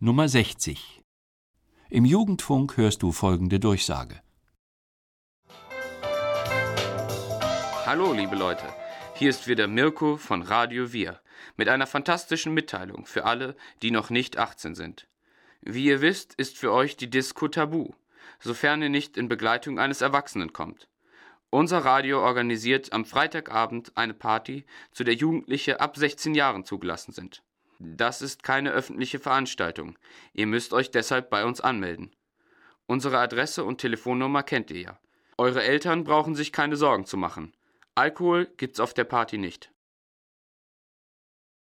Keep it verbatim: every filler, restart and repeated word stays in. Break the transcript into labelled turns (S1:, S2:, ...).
S1: Nummer sechzig. Im Jugendfunk hörst du folgende Durchsage.
S2: Hallo, liebe Leute. Hier ist wieder Mirko von Radio Wir mit einer fantastischen Mitteilung für alle, die noch nicht achtzehn sind. Wie ihr wisst, ist für euch die Disco tabu, sofern ihr nicht in Begleitung eines Erwachsenen kommt. Unser Radio organisiert am Freitagabend eine Party, zu der Jugendliche ab sechzehn Jahren zugelassen sind. Das ist keine öffentliche Veranstaltung. Ihr müsst euch deshalb bei uns anmelden. Unsere Adresse und Telefonnummer kennt ihr ja. Eure Eltern brauchen sich keine Sorgen zu machen. Alkohol gibt's auf der Party nicht.